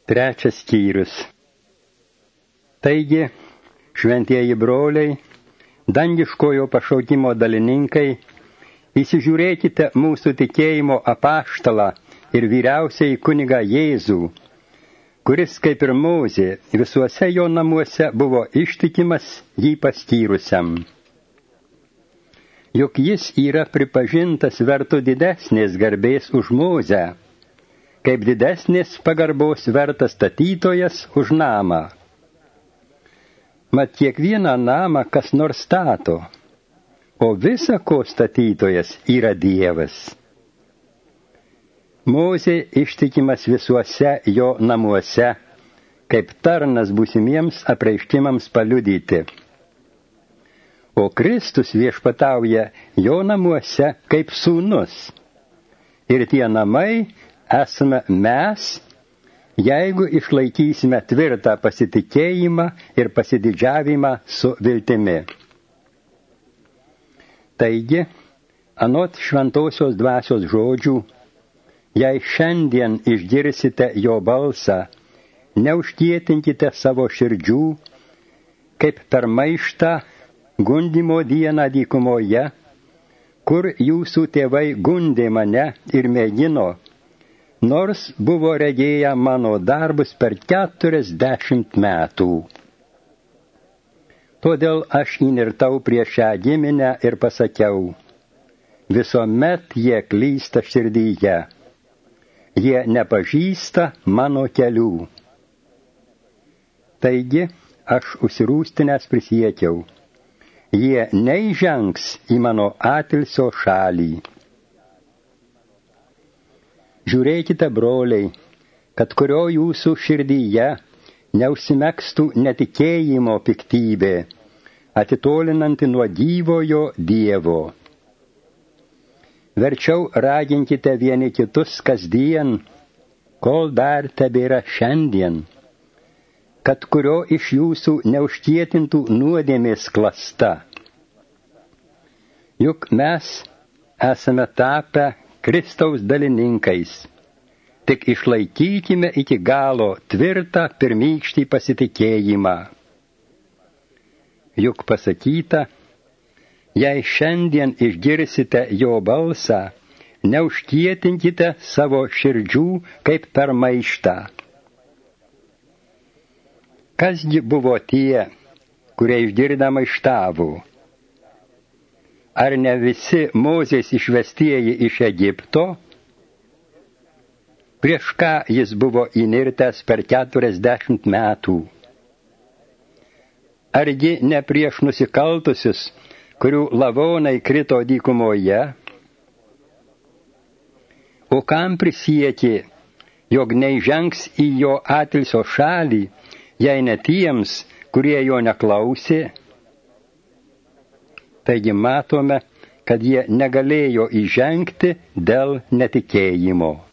Trečias skyrius. Taigi, šventieji broliai, dangiškojo pašaukimo dalininkai, įsižiūrėkite mūsų tikėjimo apaštalą ir vyriausiąjį kunigą Jėzų, kuris, kaip ir Mozė, visuose jo namuose buvo ištikimas jį paskyrusiam. Juk jis yra pripažintas vertu didesnės garbės už Mozę, kaip didesnės pagarbos vertas statytojas už namą. Mat kiekvieną namą kas nors stato, o visa ko statytojas yra Dievas. Mozė ištikimas visuose jo namuose, kaip tarnas būsimiems apreiškimams paliudyti. O Kristus viešpatauja jo namuose kaip sūnus. Ir tie namai esame mes, jeigu išlaikysime tvirtą pasitikėjimą ir pasididžiavimą su viltimi. Taigi, anot šventosios dvasios žodžių, jei šiandien išgirsite jo balsą, neužkietinkite savo širdžių, kaip per maištą gundymo dieną dykumoje, kur jūsų tėvai gundė mane ir mėgino, nors buvo regėję mano darbus per 40 metų. Todėl aš įnirtau prieš šią giminę ir pasakiau, visuomet jie klysta širdyje, jie nepažįsta mano kelių. Taigi, aš užsirūstinęs prisiekiau, jie neįžengs į mano atilsio šalį. Žiūrėkite, broliai, kad kurio jūsų širdyje neužsimegstų netikėjimo piktybė, atitolinanti nuo gyvojo Dievo. Verčiau raginkite vieni kitus kasdien, kol dar tebėra šiandien, kad kurio iš jūsų neužkietintų nuodėmės klasta. Juk mes esame tapę Kristaus dalininkais. Tik išlaikykime iki galo tvirtą pirmykštį pasitikėjimą. Juk pasakyta, jei šiandien išgirsite jo balsą, neužkietinkite savo širdžių kaip per maištą. Kasgi buvo tie, kurie išgirdę maištavo? Ar ne visi Mozės išvestieji iš Egipto? Prieš ką jis buvo įnirtęs per 40 metų? Argi ne prieš nusikaltusius, kurių lavonai krito dykumoje? O kam prisiekė, jog neįžengs į jo atilsio šalį, jei ne tiems, kurie jo neklausė? Taigi matome, kad jie negalėjo įžengti dėl netikėjimo.